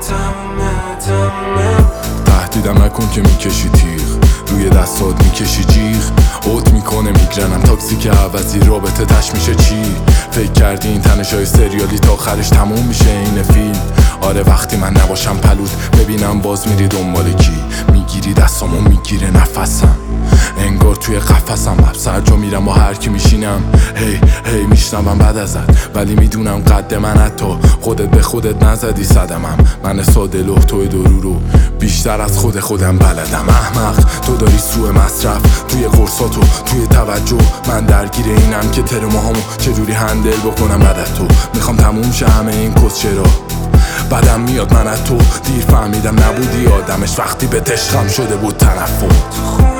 تهدیدم نکن که میکشی تیغ، روی دستات میکشی جیغ. اوت میکنه میگرنم تاکسی که عوضی رابطه تش میشه چی؟ فکر کردی این تنشای سریالی تا آخرش تموم میشه این فیلم؟ آره وقتی من نباشم پلود ببینم باز میری دنبال کی، میگیری دستامو میگیره نفسم، انگار توی قفسم. لبس هر جا میرم با هر کی میشینم هی میشنوم بعد ازت، ولی میدونم قد من حتی خودت به خودت نزدی صدمم. من ساده لوح توی درو بیشتر از خودم بلدم. احمق تو داری سوء مصرف توی قرصاتو توی توجه، من درگیر اینم که ترماهامو چجوری هندل بکنم بعد از تو. میخوام تموم شه همه این کسچرا، بعدم میاد من از تو. دیر فهمیدم نبودی آدمش وقتی به عشقم شده بود تنفر.